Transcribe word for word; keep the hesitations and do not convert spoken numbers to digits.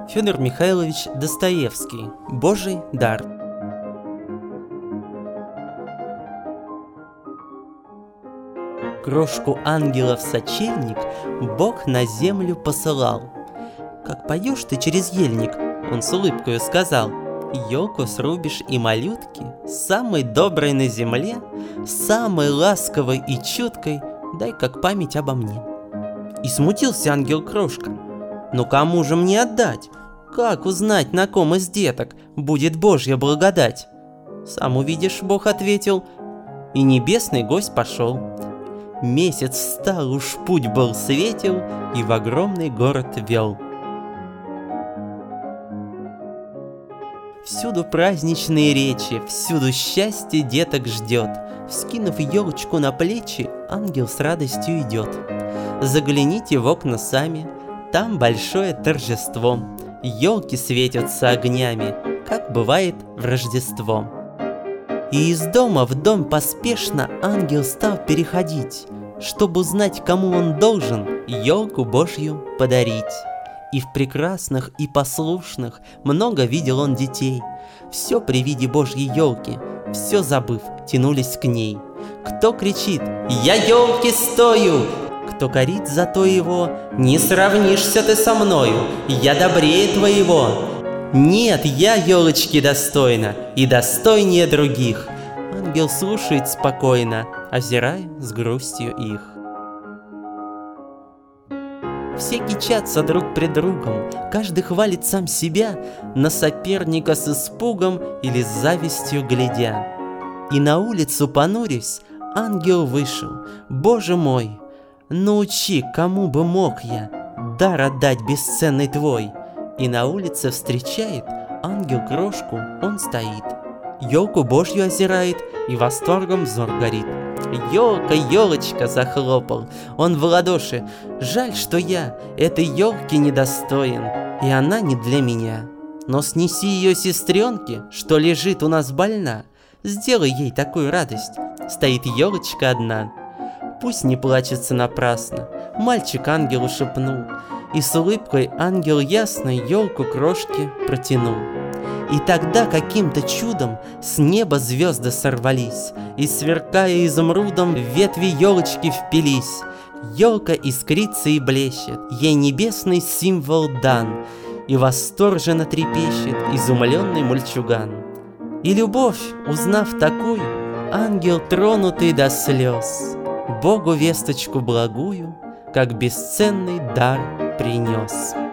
Федор Михайлович Достоевский. Божий дар. Крошку ангела в сочельник Бог на землю посылал. Как поешь ты через ельник, он с улыбкою сказал, елку срубишь и малютки, самой доброй на земле, самой ласковой и чуткой, дай как память обо мне. И смутился ангел-крошка. Ну кому же мне отдать? Как узнать, на ком из деток будет Божья благодать? Сам увидишь, Бог ответил, и небесный гость пошел. Месяц встал, уж путь был светел, и в огромный город вел. Всюду праздничные речи, всюду счастье деток ждет. Вскинув елочку на плечи, ангел с радостью идет. Загляните в окна сами, там большое торжество. Елки светятся огнями, как бывает в Рождество. И из дома в дом поспешно ангел стал переходить, чтобы узнать, кому он должен елку Божью подарить. И в прекрасных и послушных много видел он детей. Все при виде Божьей елки, все забыв, тянулись к ней. Кто кричит «Я елки стою!», кто корит зато его «Не сравнишься ты со мною, я добрее твоего!». Нет, я елочки достойна и достойнее других. Ангел слушает спокойно, озирая с грустью их. Все кичатся друг пред другом, каждый хвалит сам себя, на соперника с испугом или с завистью глядя. И на улицу понурясь, ангел вышел. Боже мой, научи, кому бы мог я дар отдать бесценный твой. И на улице встречает ангел-крошку, он стоит, елку Божью озирает, и восторгом взор горит. «Елка, елочка!» — захлопал он в ладоши. «Жаль, что я этой елки недостоин, и она не для меня. Но снеси ее сестренке, что лежит у нас больна. Сделай ей такую радость, стоит елочка одна. Пусть не плачется напрасно», — мальчик ангелу шепнул, и с улыбкой ангел ясной елку крошки протянул. И тогда каким-то чудом с неба звезды сорвались, и, сверкая изумрудом, в ветви елочки впились. Елка искрится и блещет, ей небесный символ дан, и восторженно трепещет изумленный мальчуган. И любовь, узнав такую, ангел, тронутый до слез, Богу весточку благую, как бесценный дар принес.